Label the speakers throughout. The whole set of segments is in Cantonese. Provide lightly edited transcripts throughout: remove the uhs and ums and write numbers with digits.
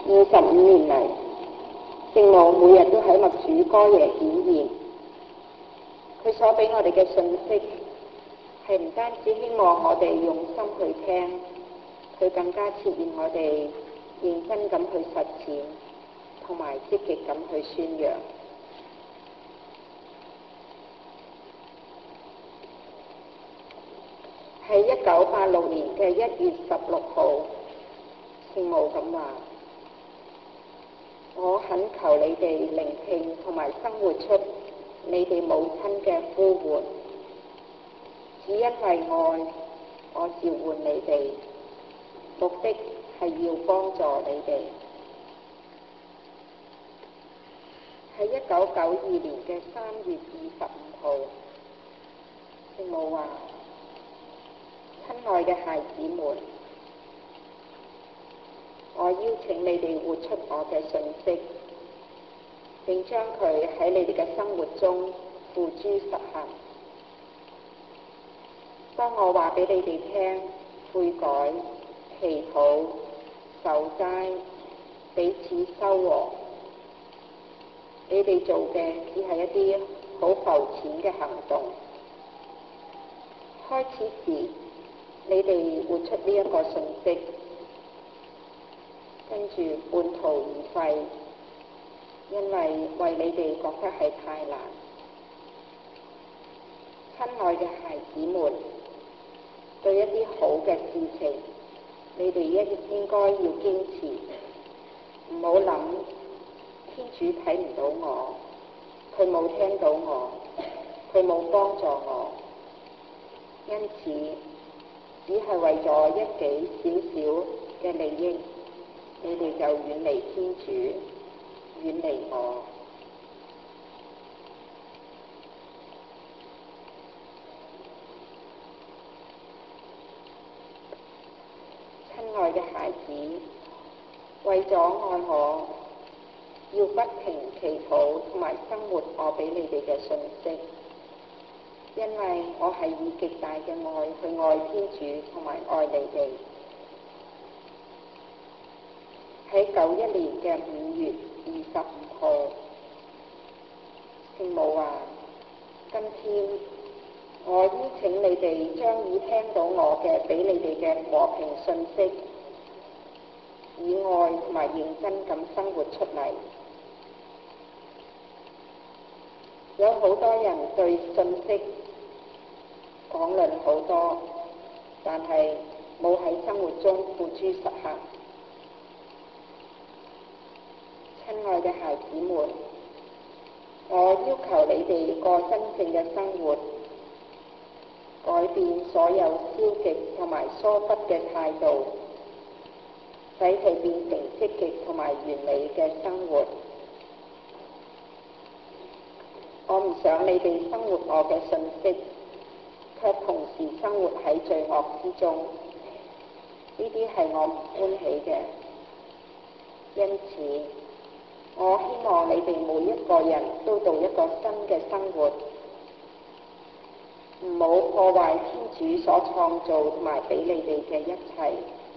Speaker 1: 25年嚟，聖母每日都喺默主歌夜顯現。佢所俾我哋嘅信息係唔單止希望我哋用心去聽，佢更加切願我哋認真咁去實踐，同埋積極咁去宣揚。喺1986年嘅1月16號，聖母咁話：我懇求你哋聆聽同埋生活出你哋母親嘅呼喚，只因為愛，我召喚你哋，目的係要幫助你哋。喺1992年嘅3月25號，聖母話：親愛嘅孩子們，我邀請你哋活出我嘅訊息，並將佢喺你哋嘅生活中付諸實行。當我話俾你哋聽悔改、祈禱、受齋、彼此修和，你哋做嘅只係一啲好浮淺嘅行動。開始時，你哋活出呢一個訊息，跟住半途而廢，因為你哋覺得係太難。親愛嘅孩子們，對一啲好嘅事情，你哋應該要堅持，唔好諗天主睇唔到我，佢冇聽到我，佢冇幫助我，因此只係為咗一己少少嘅利益，你哋就遠離天主，遠離我。親愛嘅孩子，為咗愛我，要不停祈禱同埋生活我俾你哋嘅訊息，因為我係以極大嘅愛去愛天主同埋愛你哋。喺91年嘅5月25號，聖母話：今天我邀請你哋將已聽到我嘅俾你哋嘅和平訊息，以愛同埋認真咁生活出嚟。有好多人對訊息講論好多，但係冇喺生活中付諸實行。親愛嘅孩子們，我要求你哋過真正嘅生活，改變所有消極同埋疏忽嘅態度，使佢變成積極同埋完美嘅生活。我唔想你哋生活我嘅訊息，卻同時生活喺罪惡之中，呢啲係我唔歡喜嘅。因此，我希望你哋每一個人都度一個新嘅生活，唔好破壞天主所創造同埋俾你哋嘅一切。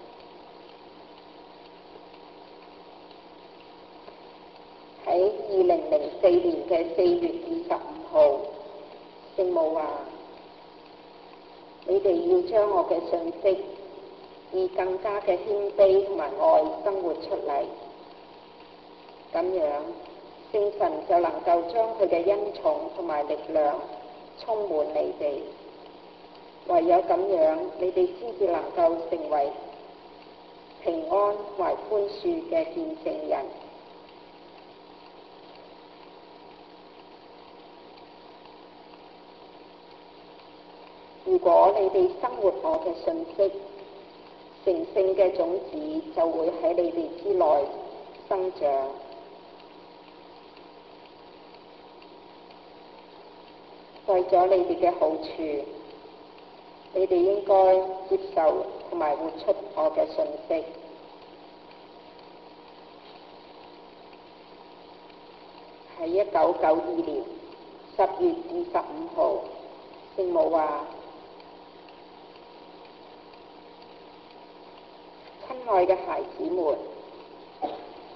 Speaker 1: 喺2004年嘅4月25號，聖母話：你哋要將我嘅訊息以更加嘅謙卑同埋愛生活出嚟，咁樣聖神就能夠將佢嘅恩寵同埋力量充滿你哋。唯有咁樣，你哋先至能夠成為平安同埋寬恕嘅見證人。如果你哋生活我嘅訊息，成聖嘅種子就會喺你哋之內生長。為咗你哋嘅好處，你哋應該接受同埋活出我嘅訊息。喺1992年10月25號，聖母話：親愛嘅孩子們，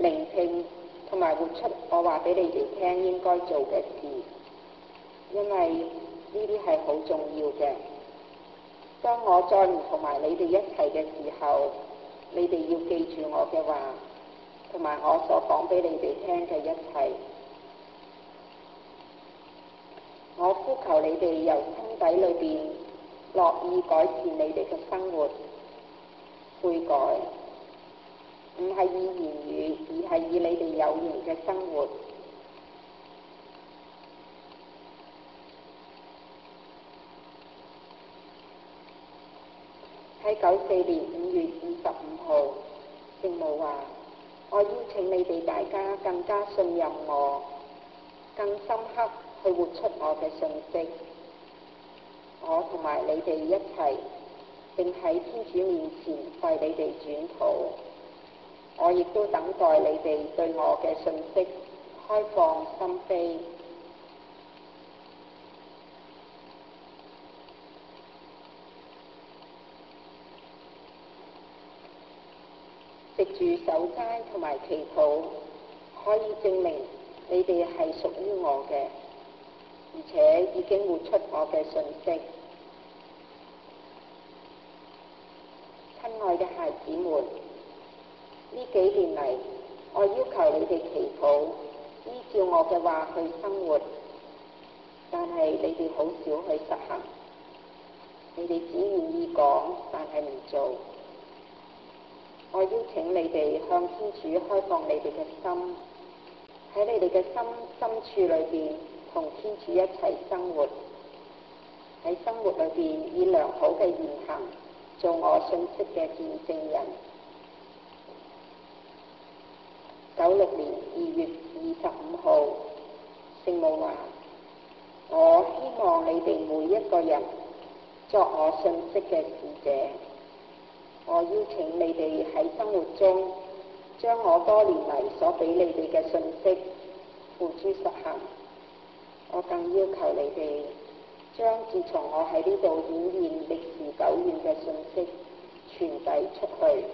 Speaker 1: 聆聽同埋活出我話俾你哋聽應該做嘅事，因為呢啲係好重要嘅。當我再唔同埋你哋一齊嘅時候，你哋要記住我嘅話，同埋我所講俾你哋聽嘅一切。我呼求你哋由心底裏邊樂意改善你哋嘅生活，悔改，唔係以言語，而係以你哋有形嘅生活。喺94年5月25號，聖母話：我邀請你哋大家更加信任我，更深刻去活出我嘅信息。我同埋你哋一齊，並喺天主面前為你哋轉禱。我亦都等待你哋對我嘅信息開放心扉。藉住守齋同埋祈禱，可以證明你哋係屬於我嘅，而且已經活出我嘅信息。親愛嘅孩子們，呢幾年嚟，我要求你哋祈禱，依照我嘅話去生活，但係你哋好少去實行。你哋只願意講，但係唔做。我邀請你哋向天主開放你哋嘅心，喺你哋嘅心深處裏邊同天主一齊生活，喺生活裏邊以良好嘅言行做我信息嘅見證人。96年2月25號，聖母話：我希望你哋每一個人作我信息嘅使者。我邀請你哋喺生活中將我多年嚟所俾你哋嘅信息付諸實行。我更要求你哋將自從我喺呢度顯現歷時久遠嘅信息傳遞出去。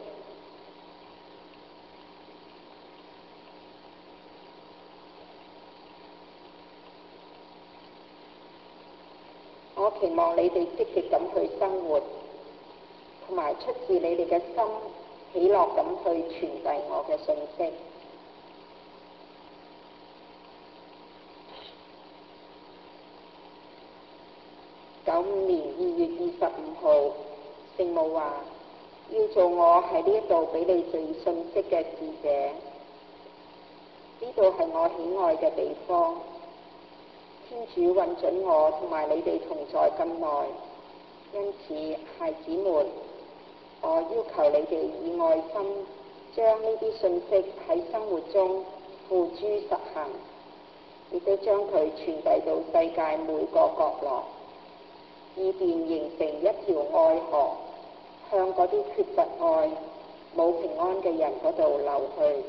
Speaker 1: 我期望你哋積極咁去生活，同埋出自你哋嘅心喜樂咁去傳遞我嘅信息。95年2月25號，聖母話：要做我喺呢度俾你哋信息嘅使者。呢度係我喜愛嘅地方。天主允准我同埋你哋同在咁耐，因此孩子們，我要求你哋以愛心將呢啲信息喺生活中付諸實行，亦都將佢傳遞到世界每個角落，以便形成一條愛河，向嗰啲缺乏愛、冇平安嘅人嗰度流去。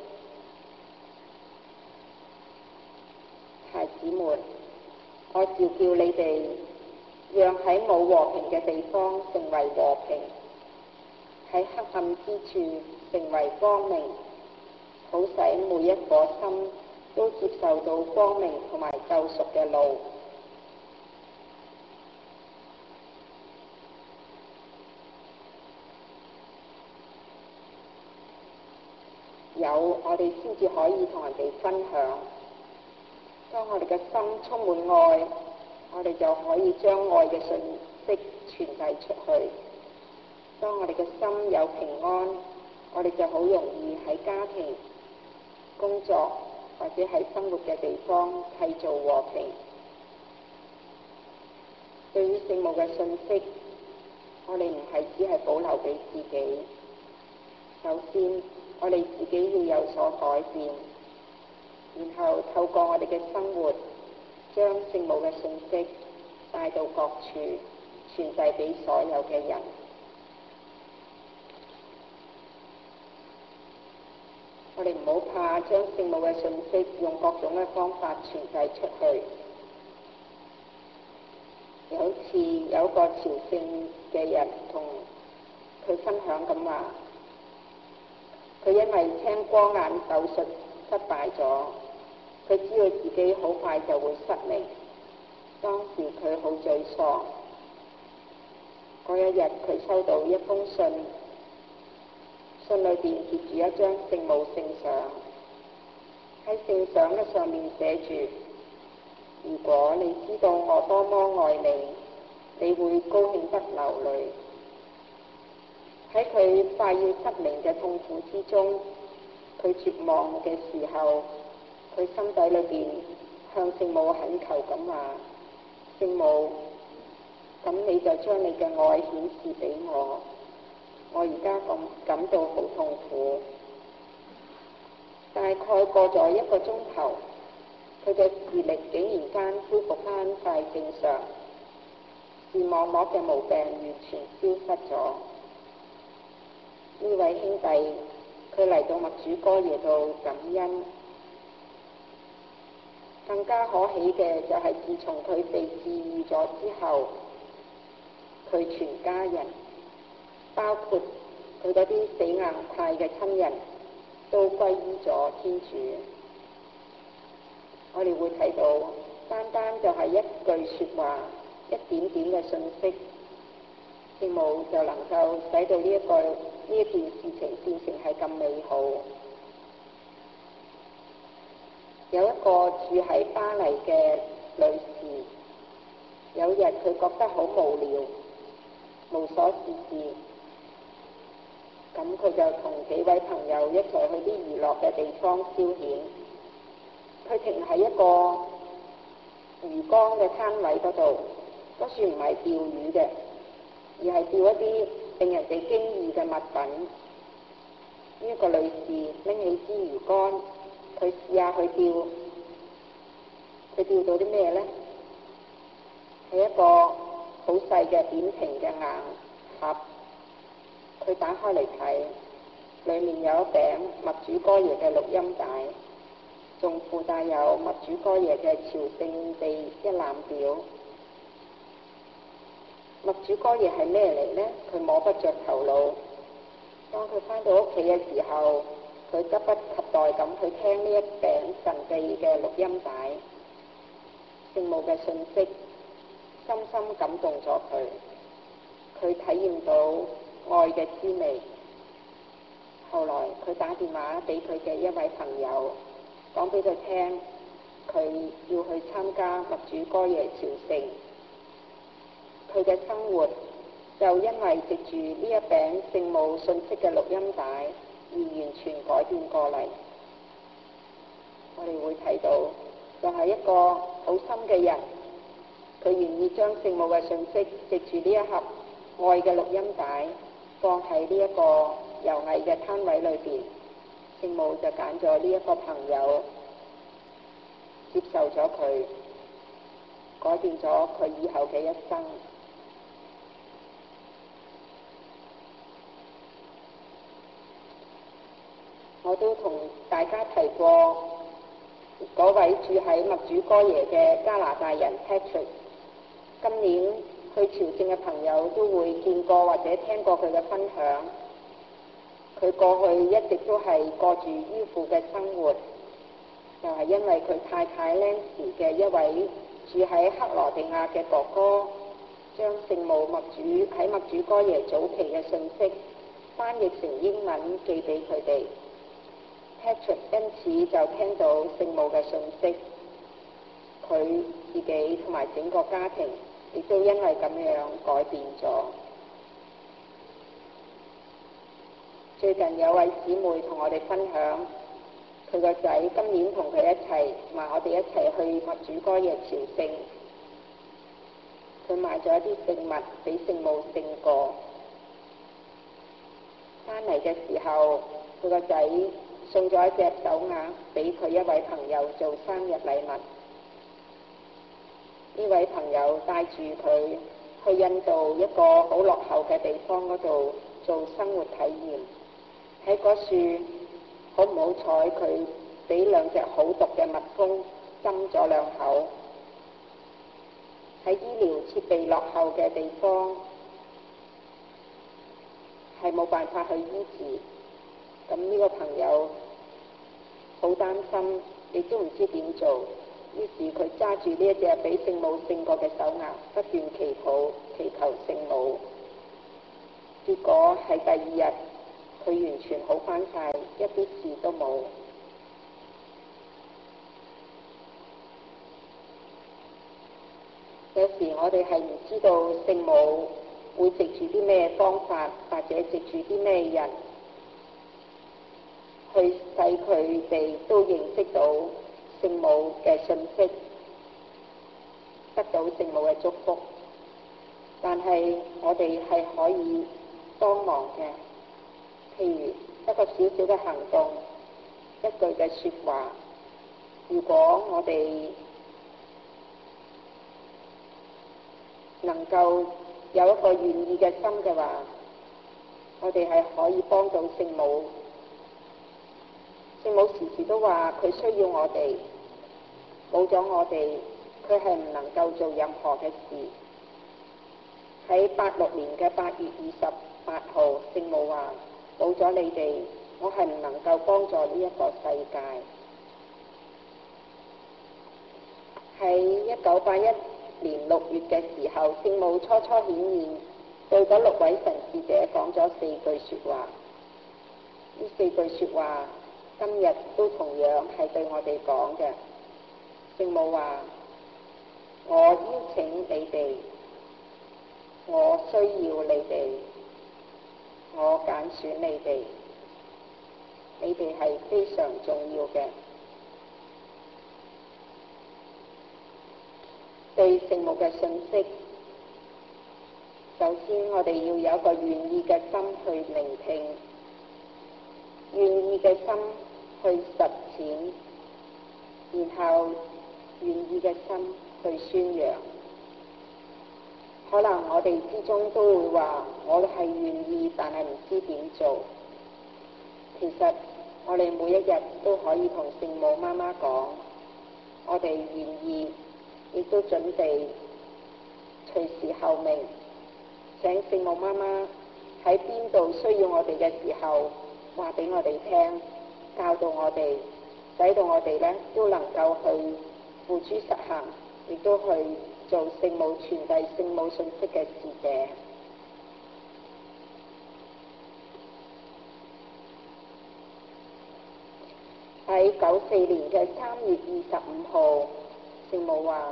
Speaker 1: 孩子們，我召叫你哋，讓喺冇和平嘅地方成為和平，喺黑暗之處成為光明，好使每一顆心都接受到光明同埋救贖嘅路。有我哋先至可以同人哋分享。當我哋嘅心充滿愛，我哋就可以將愛嘅信息傳遞出去。當我哋嘅心有平安，我哋就好容易喺家庭、工作或者喺生活嘅地方締造和平。對於聖母嘅信息，我哋唔係只係保留俾自己。首先，我哋自己要有所改變，然後透過我哋嘅生活，將聖母嘅信息帶到各處，傳遞俾所有嘅人。我哋唔好怕將聖母嘅信息用各種嘅方法傳遞出去。有一次有一個朝聖嘅人同佢分享咁話： 佢因為青光眼手術失敗咗，佢知道自己好快就會失明。當時佢好沮喪。嗰一日佢收到一封信，信裏邊貼住一張聖母聖相。喺聖相嘅上面寫住：如果你知道我多麼愛你，你會高興得流淚。喺佢快要失明嘅痛苦之中，佢絕望嘅時候，佢心底裏邊向聖母懇求咁話：聖母，咁你就將你嘅愛顯示俾我。我而家感到好痛苦。大概過咗1個鐘頭，佢嘅視力竟然間恢復翻晒正常，視網膜嘅毛病完全消失咗。呢位兄弟佢嚟到默主哥耶度感恩。更加可喜嘅就係自從佢被治癒咗之後，佢全家人，包括佢嗰啲死硬派嘅親人，都歸依咗天主。我哋會睇到，單單就係一句說話，一點點嘅信息，聖母就能夠使到呢一件事情變成係咁美好。有一個住喺巴黎嘅女士，有日佢覺得好無聊，無所事事，咁佢就同幾位朋友一齊去啲娛樂嘅地方消遣。佢停喺一個魚缸嘅攤位嗰度，嗰處唔係釣魚嘅，而係釣一啲令人哋驚異嘅物品。呢個女士拎起支魚竿，佢試下去釣，佢釣到啲咩呢？係一個好細嘅扁平嘅硬盒。佢打開嚟睇，裡面有一餅默主哥耶嘅錄音帶，仲附帶有默主哥耶嘅朝聖地一覽表。默主哥耶係咩嚟呢？佢摸不着頭腦。當佢返到屋企嘅時候，佢急不及待咁去聽呢一餅神秘嘅錄音帶。聖母嘅訊息深深感動咗佢，佢體驗到愛嘅滋味。後來佢打電話俾佢嘅一位朋友，講俾佢聽，佢要去參加默主哥耶朝聖。佢嘅生活就因為藉住呢一餅聖母訊息嘅錄音帶而完全改變過嚟。我哋會睇到，就係一個好心嘅人，佢願意將聖母嘅訊息藉住呢一盒愛嘅錄音帶放喺呢一個遊藝嘅攤位裏邊。聖母就揀咗呢一個朋友，接受咗佢，改變咗佢以後嘅一生。我都同大家提過嗰位住喺默主哥耶嘅加拿大人 Patrick。今年去朝聖嘅朋友都會見過或者聽過佢嘅分享。佢過去一直都係過住迂腐嘅生活，就係因為佢太太 Nancy 嘅一位住喺克羅地亞嘅哥哥，將聖母喺默主哥耶早期嘅信息翻譯成英文寄俾佢哋。Patrick 因此就聽到聖母嘅訊息，佢自己同埋整個家庭亦都因為咁樣改變咗。最近有位姊妹同我哋分享，佢個仔今年同佢一齊話我哋一齊去默主哥耶朝聖。佢買咗一啲聖物俾聖母聖過，翻嚟嘅時候，佢個仔送咗一隻手鐲俾佢一位朋友做生日禮物。呢位朋友帶住佢去印度一個好落後嘅地方嗰度做生活體驗。喺嗰處好唔好彩，佢俾2隻好毒嘅蜜蜂針咗2口。喺醫療設備落後嘅地方係冇辦法去醫治。 咁呢個朋友好擔心，亦都唔知點做，於是佢揸住呢一隻俾聖母聖過嘅手鐲，不斷祈禱，祈求聖母。結果喺第二日，佢完全好返晒，一啲事都冇。有時我哋係唔知道聖母會藉住啲咩方法，或者藉住啲咩人，去使佢哋都認識到聖母嘅信息，得到聖母嘅祝福。但係我哋係可以幫忙嘅，譬如一個小小嘅行動，一句嘅說話。如果我哋能夠有一個願意嘅心嘅話，我哋係可以幫到聖母。聖母時時都話佢需要我哋，冇咗我哋，佢係唔能夠做任何嘅事。喺86年嘅8月28號，聖母話冇咗你哋，我係唔能夠幫助呢一個世界。喺1981年6月嘅時候，聖母初顯現，對嗰6位神視者講咗4句說話。呢4句說話今日都同樣係對我哋講嘅。聖母話：我邀請你哋，我需要你哋，我揀選你哋，你哋係非常重要嘅。對聖母嘅信息，首先我哋要有一個願意嘅心去聆聽，願意嘅心去實踐，然後願意嘅心去宣揚。可能我哋之中都會話，我係願意，但係唔知點做。其實我哋每一日都可以同聖母媽媽講，我哋願意，亦都準備隨時候命，請聖母媽媽喺邊度需要我哋嘅時候話俾我哋聽，教導我哋，使到我哋都能夠去付諸實行，亦都去做聖母傳遞聖母信息嘅使者。喺94年嘅3月25號，聖母話：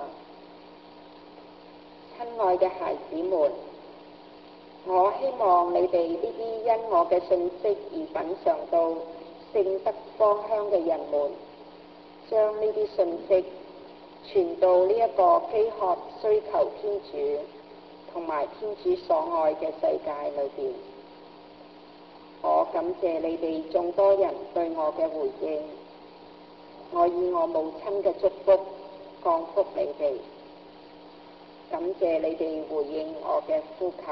Speaker 1: 親愛嘅孩子們，我希望你哋呢啲因我嘅信息而品嚐到聖德芳香嘅人們，將呢啲信息傳到呢一個飢渴需求天主同埋天主所愛嘅世界裏邊。我感謝你哋眾多人對我嘅回應，我以我母親嘅祝福降福你哋，感謝你哋回應我嘅呼求。